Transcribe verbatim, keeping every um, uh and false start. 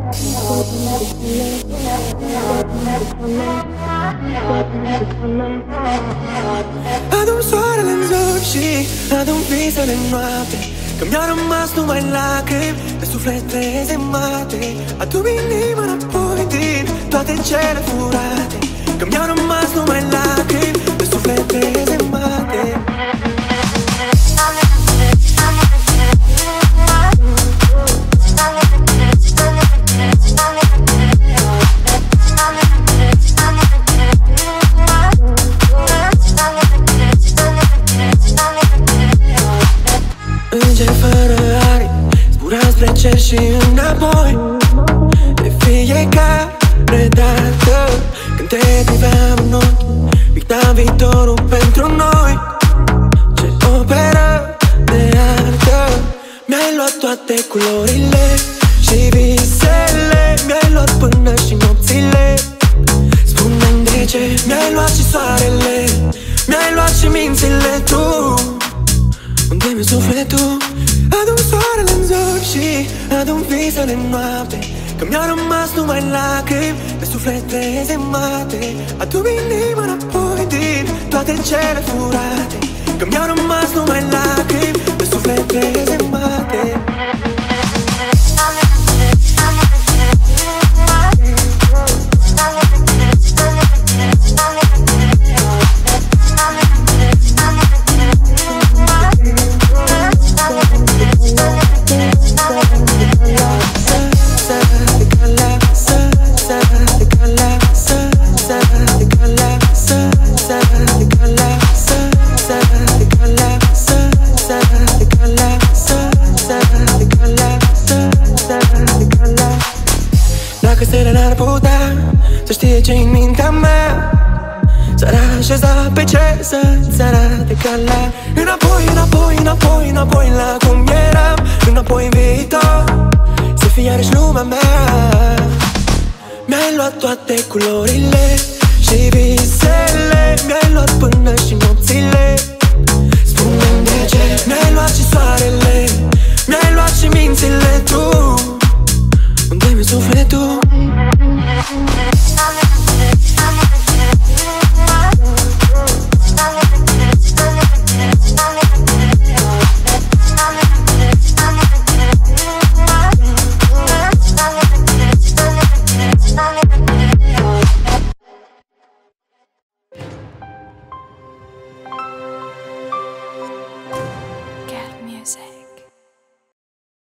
Adun soarele în zori și adun visele în noapte, că mi-a rămas numai lacrimi pe suflet trezemate. Adu-mi inima înapoi din toate cele furate, că mi-a rămas numai lacrimi pe suflet trezemate. Înger fără aripi zburam spre cer și înapoi. De fiecare dată când te priveam în ochi, pictam viitorul pentru noi. Ce operă de artă, mi-ai luat toate culorile și visele, mi-ai luat până și nopțile. Spune-mi de ce mi-ai luat și soarele, mi-ai luat și mințile tu. Unde-mi sufletul? Adun soarele în zori și adun visele în noapte, că mi-a rămas numai lacrimi pe suflet trezemate. Adu-mi inima înapoi din toate cele furate, că mi-a rămas numai lacrimi pe suflet trezemate. Dacă stelele ar putea să știe ce-i în mintea mea, s-ar așeza pe ce să-ți arate calea. Înapoi, înapoi, înapoi, înapoi la cum eram, înapoi în viitor, să fie iarăși lumea mea. Mi-ai luat toate culorile și visele, mi-ai luat până și nopțile. Spune-mi de ce mi-ai luat și soarele, mi-ai luat și mințile